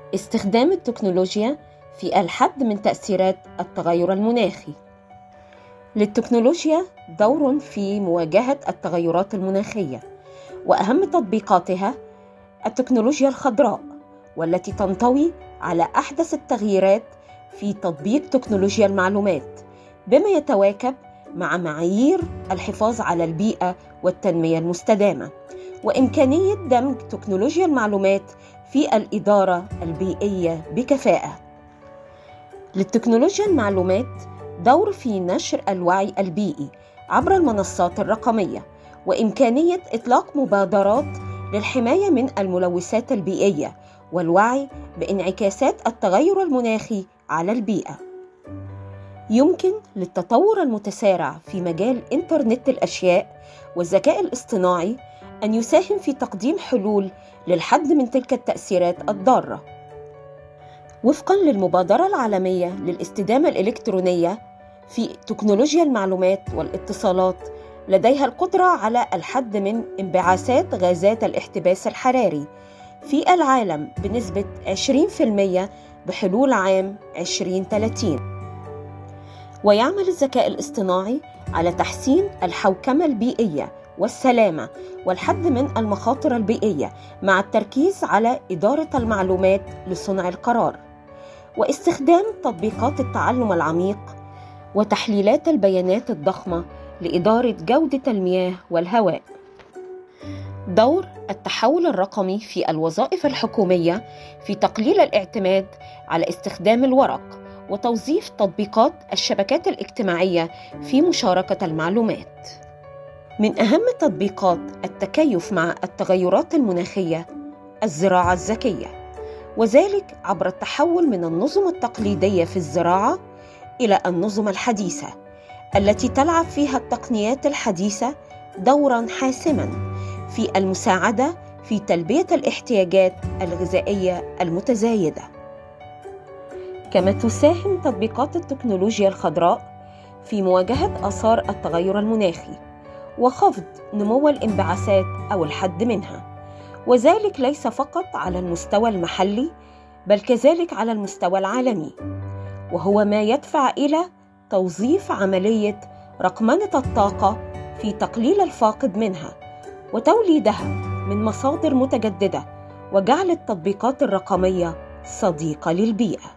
استخدام التكنولوجيا في الحد من تأثيرات التغير المناخي. للتكنولوجيا دور في مواجهة التغيرات المناخية، وأهم تطبيقاتها التكنولوجيا الخضراء، والتي تنطوي على أحدث التغييرات في تطبيق تكنولوجيا المعلومات، بما يتواكب مع معايير الحفاظ على البيئة والتنمية المستدامة، وإمكانية دمج تكنولوجيا المعلومات في الإدارة البيئية بكفاءة. للتكنولوجيا المعلومات دور في نشر الوعي البيئي عبر المنصات الرقمية، وإمكانية إطلاق مبادرات للحماية من الملوثات البيئية والوعي بانعكاسات التغير المناخي على البيئة. يمكن للتطور المتسارع في مجال إنترنت الأشياء والذكاء الاصطناعي أن يساهم في تقديم حلول للحد من تلك التأثيرات الضارة. وفقاً للمبادرة العالمية للاستدامة الإلكترونية، في تكنولوجيا المعلومات والاتصالات لديها القدرة على الحد من انبعاثات غازات الاحتباس الحراري في العالم بنسبة 20% بحلول عام 2030. ويعمل الذكاء الاصطناعي على تحسين الحوكمة البيئية والسلامة والحد من المخاطر البيئية، مع التركيز على إدارة المعلومات لصنع القرار، واستخدام تطبيقات التعلم العميق وتحليلات البيانات الضخمة لإدارة جودة المياه والهواء. دور التحول الرقمي في الوظائف الحكومية في تقليل الاعتماد على استخدام الورق وتوظيف تطبيقات الشبكات الاجتماعية في مشاركة المعلومات. من أهم تطبيقات التكيف مع التغيرات المناخية الزراعة الذكية، وذلك عبر التحول من النظم التقليدية في الزراعة إلى النظم الحديثة، التي تلعب فيها التقنيات الحديثة دوراً حاسماً في المساعدة في تلبية الاحتياجات الغذائية المتزايدة. كما تساهم تطبيقات التكنولوجيا الخضراء في مواجهة آثار التغير المناخي وخفض نمو الانبعاثات أو الحد منها، وذلك ليس فقط على المستوى المحلي بل كذلك على المستوى العالمي، وهو ما يدفع إلى توظيف عملية رقمنة الطاقة في تقليل الفاقد منها وتوليدها من مصادر متجددة، وجعل التطبيقات الرقمية صديقة للبيئة.